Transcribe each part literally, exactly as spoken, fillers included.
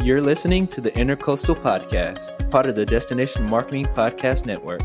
You're listening to the Intercoastal Podcast, part of the Destination Marketing Podcast Network.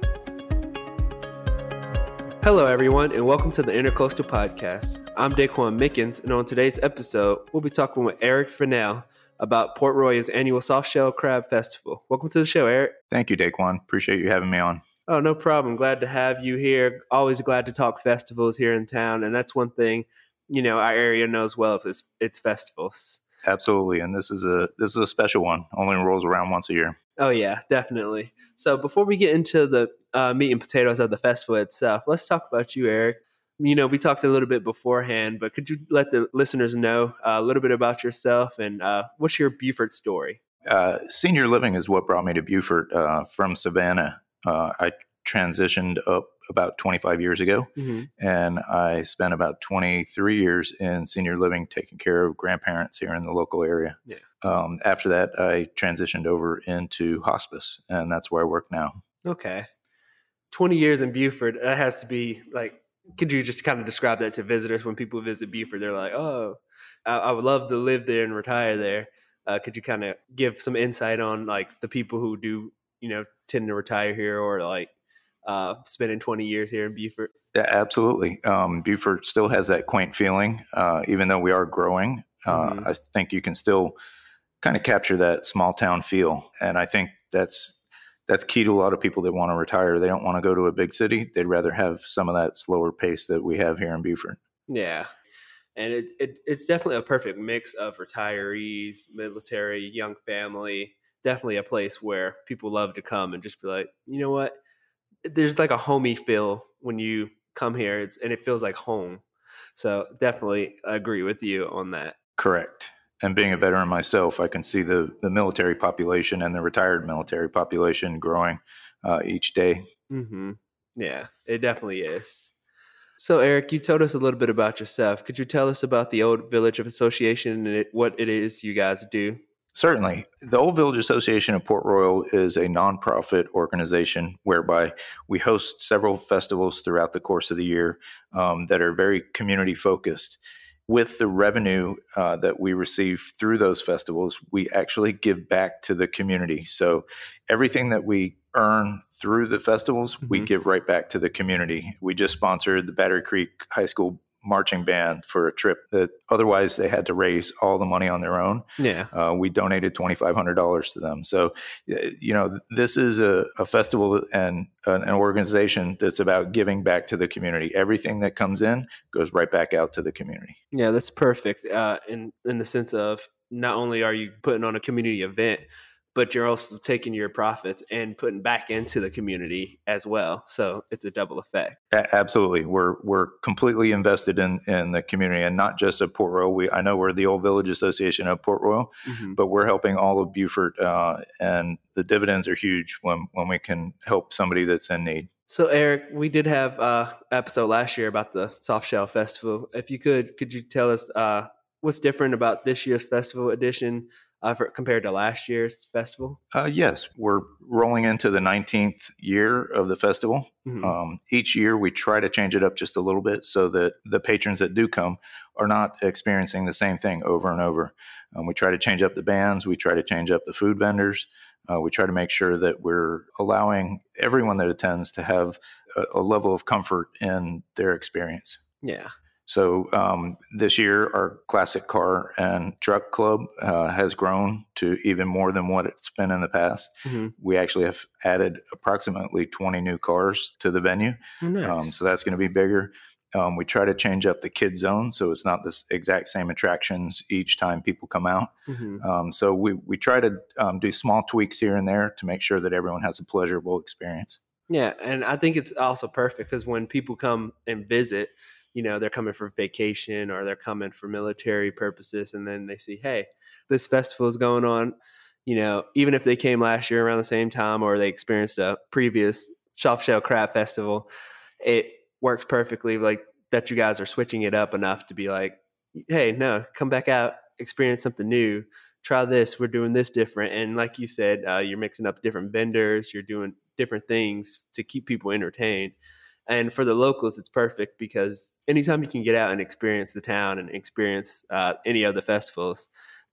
Hello, everyone, and welcome to the Intercoastal Podcast. I'm Daquan Mickens, and on today's episode, we'll be talking with Eric Fennell about Port Royal's annual Softshell Crab Festival. Welcome to the show, Eric. Thank you, Daquan. Appreciate you having me on. Oh, no problem. Glad to have you here. Always glad to talk festivals here in town, and that's one thing, you know, our area knows well is it's festivals. Absolutely, and this is a this is a special one. Only rolls around once a year. Oh yeah, definitely. So before we get into the uh, meat and potatoes of the festival itself, let's talk about you, Eric. You know, we talked a little bit beforehand, but could you let the listeners know uh, a little bit about yourself and uh, what's your Beaufort story? Uh, senior living is what brought me to Beaufort uh, from Savannah. Uh, I transitioned up about twenty-five years ago, mm-hmm. and I spent about twenty-three years in senior living taking care of grandparents here in the local area. Yeah. Um, after that, I transitioned over into hospice, and that's where I work now. Okay. twenty years in Beaufort, that has to be like, could you just kind of describe that to visitors when people visit Beaufort? They're like, oh, I, I would love to live there and retire there. Uh, could you kind of give some insight on like the people who do, you know, tend to retire here or like, Uh, spending twenty years here in Beaufort? Yeah, absolutely. Um, Beaufort still has that quaint feeling, uh, even though we are growing. Uh, mm-hmm. I think you can still kind of capture that small town feel, and I think that's that's key to a lot of people that want to retire. They don't want to go to a big city; they'd rather have some of that slower pace that we have here in Beaufort. Yeah, and it, it it's definitely a perfect mix of retirees, military, young family. Definitely a place where people love to come and just be like, you know what? There's like a homey feel when you come here, it's, and it feels like home. So definitely agree with you on that. Correct. And being a veteran myself, I can see the, the military population and the retired military population growing uh, each day. Mm-hmm. Yeah, it definitely is. So Eric, you told us a little bit about yourself. Could you tell us about the Old Village of Association and it, what it is you guys do? Certainly. The Old Village Association of Port Royal is a nonprofit organization whereby we host several festivals throughout the course of the year um, that are very community focused. With the revenue uh, that we receive through those festivals, we actually give back to the community. So everything that we earn through the festivals, mm-hmm. we give right back to the community. We just sponsored the Battery Creek High School marching band for a trip that otherwise they had to raise all the money on their own. Yeah. Uh, we donated twenty-five hundred dollars to them. So, you know, this is a, a festival and an, an organization that's about giving back to the community. Everything that comes in goes right back out to the community. Yeah, that's perfect. Uh, in, in the sense of not only are you putting on a community event, but you're also taking your profits and putting back into the community as well. So it's a double effect. A- absolutely. We're we're completely invested in, in the community and not just at Port Royal. We I know we're the Old Village Association of Port Royal, mm-hmm. but we're helping all of Beaufort, uh, and the dividends are huge when, when we can help somebody that's in need. So Eric, we did have an episode last year about the Softshell Festival. If you could, could you tell us uh, what's different about this year's festival edition Uh, for, compared to last year's festival? Uh, yes, we're rolling into the nineteenth year of the festival. Mm-hmm. Um, each year we try to change it up just a little bit so that the patrons that do come are not experiencing the same thing over and over. Um, we try to change up the bands. We try to change up the food vendors. Uh, we try to make sure that we're allowing everyone that attends to have a, a level of comfort in their experience. Yeah. So um, this year, our classic car and truck club uh, has grown to even more than what it's been in the past. Mm-hmm. We actually have added approximately twenty new cars to the venue. Oh, nice. um, so that's going to be bigger. Um, we try to change up the kid zone, so it's not the exact same attractions each time people come out. Mm-hmm. Um, so we, we try to um, do small tweaks here and there to make sure that everyone has a pleasurable experience. Yeah, and I think it's also perfect because when people come and visit, you know, they're coming for vacation or they're coming for military purposes. And then they see, hey, this festival is going on. You know, even if they came last year around the same time or they experienced a previous Softshell Crab Festival, it works perfectly like that you guys are switching it up enough to be like, hey, no, come back out, experience something new. Try this. We're doing this different. And like you said, uh, you're mixing up different vendors. You're doing different things to keep people entertained. And for the locals, it's perfect because anytime you can get out and experience the town and experience uh, any of the festivals,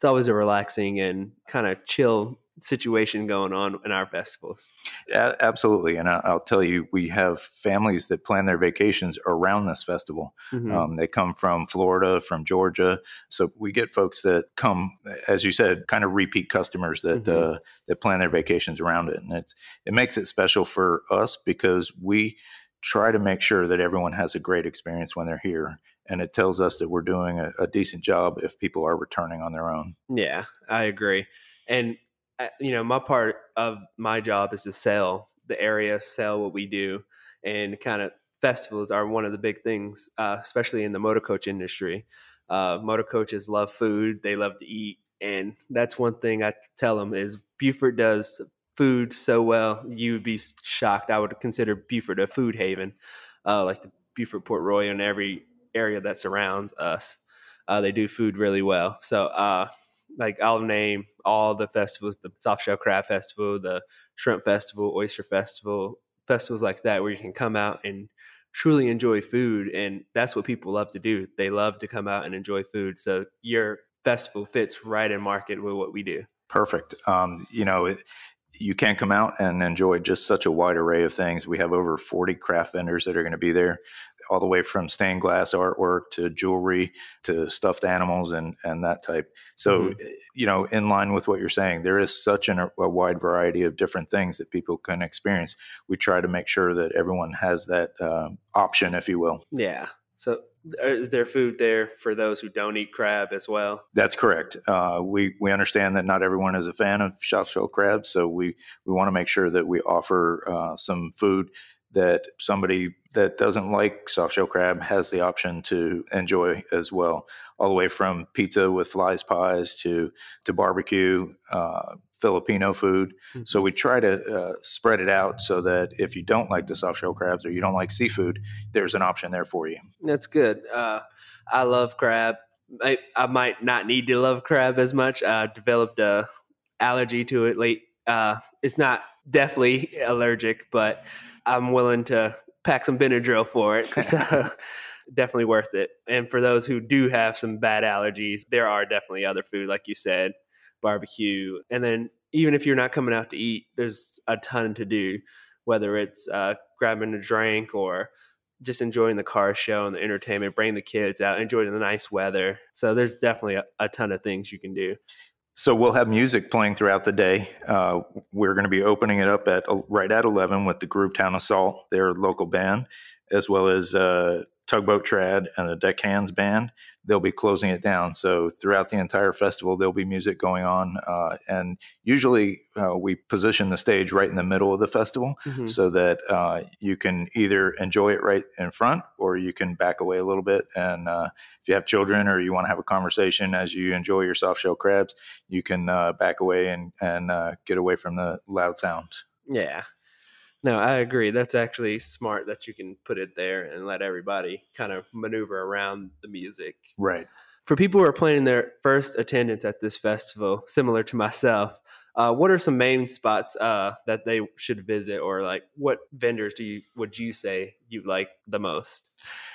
it's always a relaxing and kind of chill situation going on in our festivals. A- absolutely. And I- I'll tell you, we have families that plan their vacations around this festival. Mm-hmm. Um, they come from Florida, from Georgia. So we get folks that come, as you said, kind of repeat customers that mm-hmm. uh, that plan their vacations around it. And it's, it makes it special for us because we try to make sure that everyone has a great experience when they're here. And it tells us that we're doing a, a decent job if people are returning on their own. Yeah, I agree. And you know, my part of my job is to sell the area, sell what we do, and kind of festivals are one of the big things, uh, especially in the motor coach industry. Uh, motor coaches love food. They love to eat. And that's one thing I tell them is Buford does food so well. You would be shocked. I would consider Buford a food haven, uh, like the Buford Port Royal and every area that surrounds us. Uh, they do food really well. So, uh, like I'll name all the festivals, the Soft Shell Crab Festival, the Shrimp Festival, Oyster Festival, festivals like that, where you can come out and truly enjoy food. And that's what people love to do. They love to come out and enjoy food. So your festival fits right in market with what we do. Perfect. Um, you know, it, you can come out and enjoy just such a wide array of things. We have over forty craft vendors that are going to be there, all the way from stained glass artwork to jewelry to stuffed animals and, and that type. So, mm-hmm. you know, in line with what you're saying, there is such an, a wide variety of different things that people can experience. We try to make sure that everyone has that uh, option, if you will. Yeah. So is there food there for those who don't eat crab as well? That's correct. Uh, we we understand that not everyone is a fan of soft shell crab, so we, we want to make sure that we offer uh, some food that somebody that doesn't like soft shell crab has the option to enjoy as well, all the way from pizza with flies pies to to barbecue, uh, Filipino food. Mm-hmm. So we try to uh, spread it out so that if you don't like the soft shell crabs or you don't like seafood, there's an option there for you. That's good. Uh, I love crab. I, I might not need to love crab as much. I developed a allergy to it late. Uh, it's not definitely allergic, but I'm willing to pack some Benadryl for it. So definitely worth it. And for those who do have some bad allergies, there are definitely other food, like you said, barbecue. And then even if you're not coming out to eat, there's a ton to do, whether it's uh, grabbing a drink or just enjoying the car show and the entertainment, bring the kids out, enjoying the nice weather. So there's definitely a, a ton of things you can do. So we'll have music playing throughout the day. Uh, we're going to be opening it up at right at eleven with the Groovetown Assault, their local band, as well as uh, Tugboat Trad and the Deckhands Band. They'll be closing it down. So throughout the entire festival, there'll be music going on. Uh, and usually uh, we position the stage right in the middle of the festival mm-hmm. so that uh, you can either enjoy it right in front or you can back away a little bit. And uh, if you have children or you want to have a conversation as you enjoy your soft shell crabs, you can uh, back away and, and uh, get away from the loud sounds. Yeah. No, I agree. That's actually smart that you can put it there and let everybody kind of maneuver around the music. Right. For people who are planning their first attendance at this festival, similar to myself, uh, what are some main spots uh, that they should visit, or like what vendors do you would you say you like the most?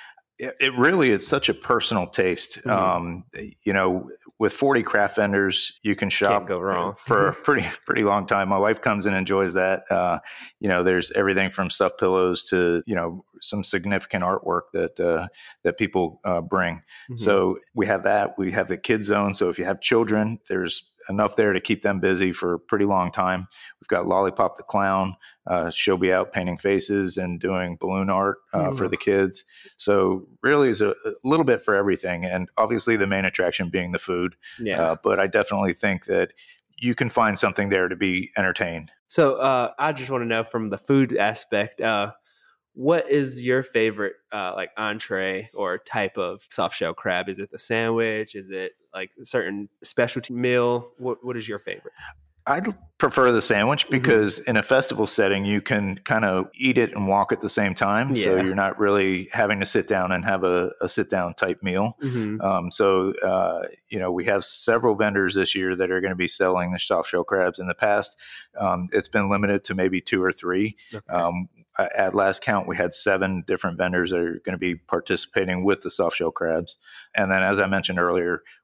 It really is such a personal taste. Mm-hmm. Um, you know, with forty craft vendors, you can shop Can't go wrong. for a pretty pretty long time. My wife comes and enjoys that. Uh, you know, there's everything from stuffed pillows to, you know, some significant artwork that uh, that people uh, bring. Mm-hmm. So we have that. We have the kids zone. So if you have children, there's enough there to keep them busy for a pretty long time. We've got Lollipop the Clown. Uh, she'll be out painting faces and doing balloon art uh, for the kids. So really is a, a little bit for everything. And obviously the main attraction being the food. Yeah. Uh, but I definitely think that you can find something there to be entertained. So uh, I just want to know from the food aspect, uh, what is your favorite uh, like entree or type of soft shell crab? Is it the sandwich? Is it like a certain specialty meal? What What is your favorite? I prefer the sandwich because mm-hmm. in a festival setting, you can kind of eat it and walk at the same time. Yeah. So you're not really having to sit down and have a, a sit down type meal. Mm-hmm. Um, so, uh, you know, we have several vendors this year that are going to be selling the soft shell crabs. In the past, um, it's been limited to maybe two or three. Okay. Um, at last count, we had seven different vendors that are going to be participating with the soft shell crabs. And then, as I mentioned earlier,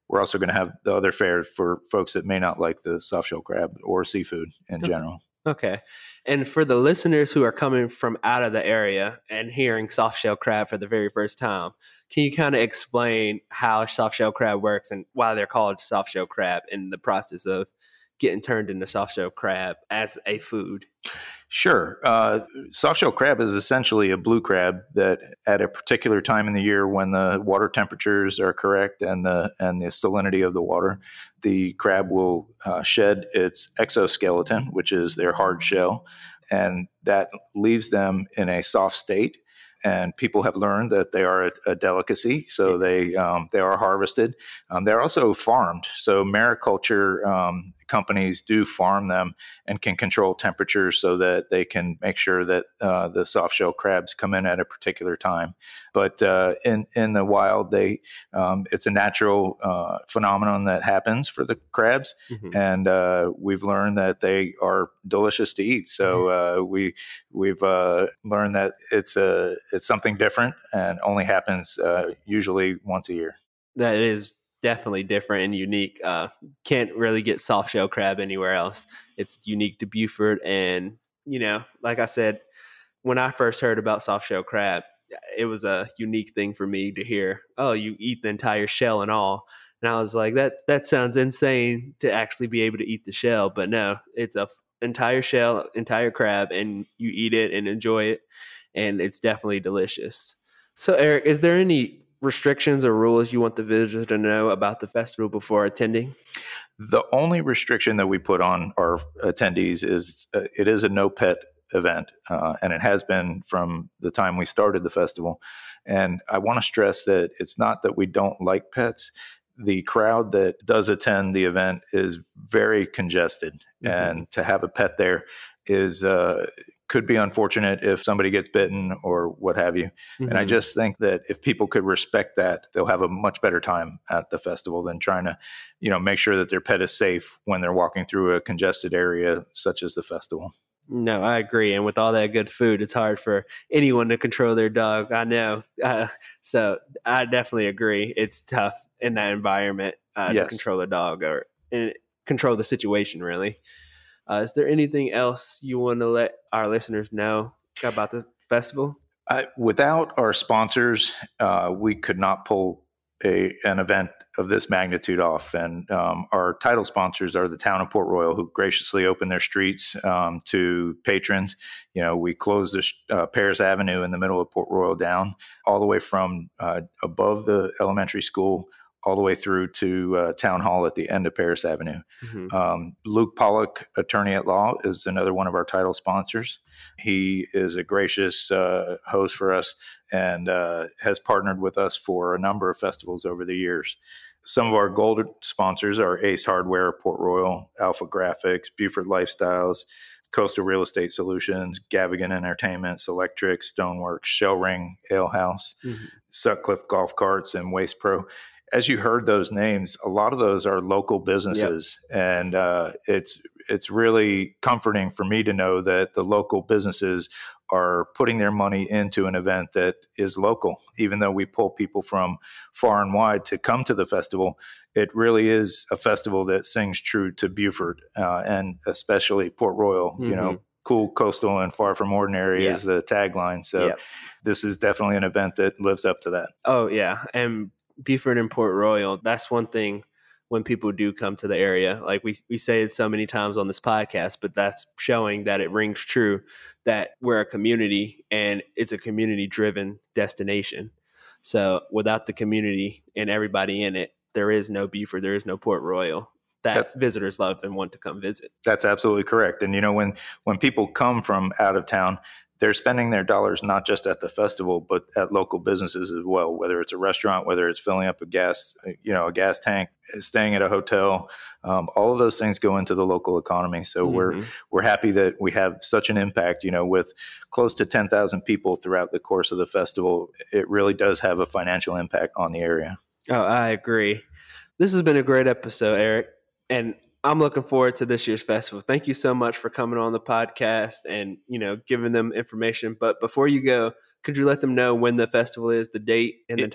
we're also going to have the other fare for folks that may not like the soft shell crab or seafood in Okay. general. Okay. And for the listeners who are coming from out of the area and hearing soft shell crab for the very first time, can you kind of explain how soft shell crab works and why they're called soft shell crab and the process of getting turned into soft shell crab as a food? Sure. Uh, soft shell crab is essentially a blue crab that at a particular time in the year when the water temperatures are correct and the and the salinity of the water, the crab will uh, shed its exoskeleton, which is their hard shell, and that leaves them in a soft state. And people have learned that they are a, a delicacy, so they um, they are harvested. Um, they're also farmed. So mariculture um, companies do farm them and can control temperatures so that they can make sure that uh, the soft shell crabs come in at a particular time. But uh, in in the wild, they um, it's a natural uh, phenomenon that happens for the crabs, mm-hmm. and uh, we've learned that they are delicious to eat. So uh, we we've uh, learned that it's a it's something different and only happens uh, usually once a year. That is definitely different and unique. Uh, can't really get soft shell crab anywhere else. It's unique to Beaufort. And, you know, like I said, when I first heard about soft shell crab, it was a unique thing for me to hear, oh, you eat the entire shell and all. And I was like, that that sounds insane to actually be able to eat the shell. But no, it's a entire shell, entire crab, and you eat it and enjoy it. And it's definitely delicious. So, Eric, is there any restrictions or rules you want the visitor to know about the festival before attending? The only restriction that we put on our attendees is uh, it is a no pet event, uh, and it has been from the time we started the festival. And I want to stress that it's not that we don't like pets. The crowd that does attend the event is very congested, mm-hmm. and to have a pet there is uh, could be unfortunate if somebody gets bitten or what have you. Mm-hmm. And I just think that if people could respect that, they'll have a much better time at the festival than trying to, you know, make sure that their pet is safe when they're walking through a congested area such as the festival. No, I agree. And with all that good food, it's hard for anyone to control their dog. I know. Uh, so I definitely agree. It's tough in that environment uh, yes. to control a dog or and control the situation, really. Uh, is there anything else you want to let our listeners know about the festival? Uh, without our sponsors, uh, we could not pull a an event of this magnitude off. And um, our title sponsors are the town of Port Royal, who graciously opened their streets um, to patrons. You know, we closed the uh, Paris Avenue in the middle of Port Royal down, all the way from uh, above the elementary school all the way through to uh, Town Hall at the end of Paris Avenue. Mm-hmm. Um, Luke Pollock, attorney at law, is another one of our title sponsors. He is a gracious uh, host for us and uh, has partnered with us for a number of festivals over the years. Some of our gold sponsors are Ace Hardware, Port Royal, Alpha Graphics, Beaufort Lifestyles, Coastal Real Estate Solutions, Gavigan Entertainment, Selectric, Stoneworks, Shell Ring Ale House, mm-hmm. Sutcliffe Golf Carts, and Waste Pro. As you heard those names, a lot of those are local businesses, yep. and uh, it's it's really comforting for me to know that the local businesses are putting their money into an event that is local. Even though we pull people from far and wide to come to the festival, it really is a festival that sings true to Beaufort uh, and especially Port Royal. Mm-hmm. You know, cool, coastal, and far from ordinary yeah. is the tagline. So yep. this is definitely an event that lives up to that. Oh yeah, and Beaufort and Port Royal, that's one thing when people do come to the area. Like we we say it so many times on this podcast, but that's showing that it rings true that we're a community and it's a community-driven destination. So without the community and everybody in it, there is no Beaufort, there is no Port Royal that that's, visitors love and want to come visit. That's absolutely correct. And, you know, when when people come from out of town, they're spending their dollars not just at the festival, but at local businesses as well, whether it's a restaurant, whether it's filling up a gas, you know, a gas tank, staying at a hotel. Um, all of those things go into the local economy. So mm-hmm. we're we're happy that we have such an impact, you know, with close to ten thousand people throughout the course of the festival. It really does have a financial impact on the area. Oh, I agree. This has been a great episode, Eric. And I'm looking forward to this year's festival. Thank you so much for coming on the podcast and, you know, giving them information. But before you go, could you let them know when the festival is, the date and it, the time?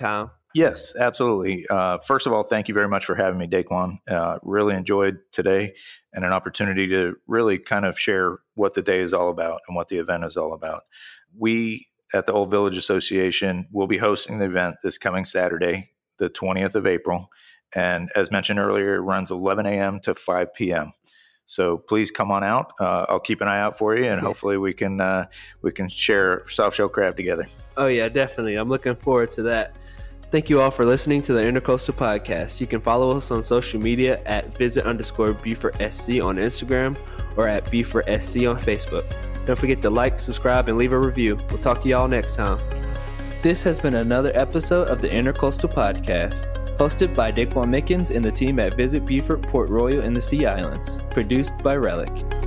Yes, absolutely. Uh, first of all, thank you very much for having me, Daquan. Uh, really enjoyed today and an opportunity to really kind of share what the day is all about and what the event is all about. We at the Old Village Association will be hosting the event this coming Saturday, the twentieth of April. And as mentioned earlier, it runs eleven a.m. to five p.m. So please come on out. Uh, I'll keep an eye out for you, and hopefully we can uh, we can share soft shell crab together. Oh, yeah, definitely. I'm looking forward to that. Thank you all for listening to the Intercoastal Podcast. You can follow us on social media at visit underscore Buford SC on Instagram or at Buford SC on Facebook. Don't forget to like, subscribe, and leave a review. We'll talk to y'all next time. This has been another episode of the Intercoastal Podcast, hosted by Daquan Mickens and the team at Visit Buford Port Royal in the Sea Islands, produced by Relic.